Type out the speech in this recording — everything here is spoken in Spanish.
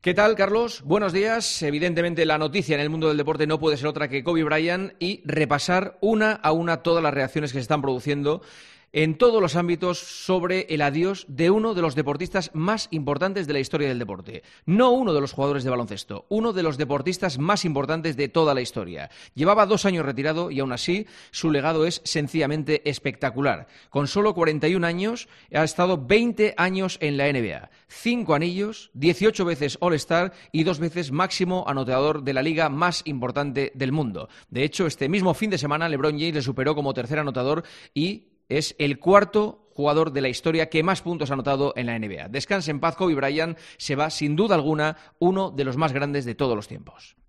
¿Qué tal, Carlos? Buenos días. Evidentemente, la noticia en el mundo del deporte no puede ser otra que Kobe Bryant y repasar una a una todas las reacciones que se están produciendo en todos los ámbitos sobre el adiós de uno de los deportistas más importantes de la historia del deporte. No uno de los jugadores de baloncesto, uno de los deportistas más importantes de toda la historia. Llevaba 2 años retirado y aún así su legado es sencillamente espectacular. Con solo 41 años ha estado 20 años en la NBA. 5 anillos, 18 veces All-Star y 2 veces máximo anotador de la liga más importante del mundo. De hecho, este mismo fin de semana LeBron James le superó como tercer anotador y es el cuarto jugador de la historia que más puntos ha anotado en la NBA. Descanse en paz, Kobe Bryant. Se va, sin duda alguna, uno de los más grandes de todos los tiempos.